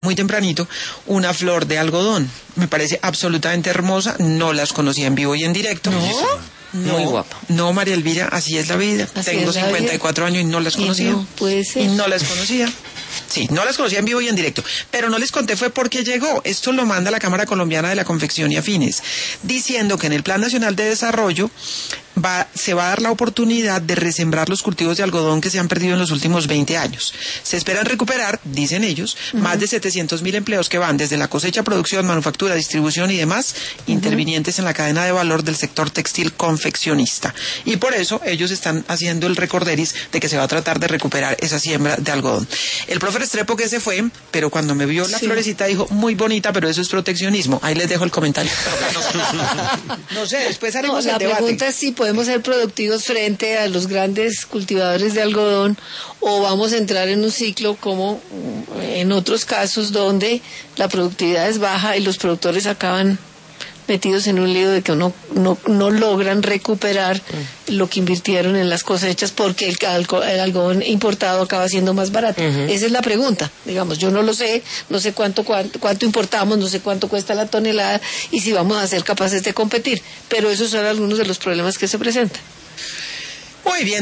muy tempranito, una flor de algodón. Me parece absolutamente hermosa, no las conocía en vivo y en directo. No, muy guapa. No, María Elvira, así es la vida. Tengo 54 años y no las conocía. No puede ser. Y no las conocía. Sí, no las conocía en vivo y en directo, pero no les conté fue porque llegó. Esto lo manda la Cámara Colombiana de la Confección y Afines, diciendo que en el Plan Nacional de Desarrollo se va a dar la oportunidad de resembrar los cultivos de algodón que se han perdido en los últimos 20 años. Se esperan recuperar, dicen ellos, más de 700.000 empleos que van desde la cosecha, producción, manufactura, distribución y demás, intervinientes en la cadena de valor del sector textil confeccionista. Y por eso ellos están haciendo el recorderis de que se va a tratar de recuperar esa siembra de algodón. El profe Restrepo que se fue, pero cuando me vio la florecita dijo, muy bonita, pero eso es proteccionismo. Ahí les dejo el comentario. No sé, después haremos el debate. La pregunta es si podemos ser productivos frente a los grandes cultivadores de algodón o vamos a entrar en un ciclo como en otros casos donde la productividad es baja y los productores acaban metidos en un lío de que no logran recuperar lo que invirtieron en las cosechas porque el algodón importado acaba siendo más barato. Esa es la pregunta. Digamos, yo no lo sé, no sé cuánto importamos, no sé cuánto cuesta la tonelada y si vamos a ser capaces de competir. Pero esos son algunos de los problemas que se presentan. Muy bien.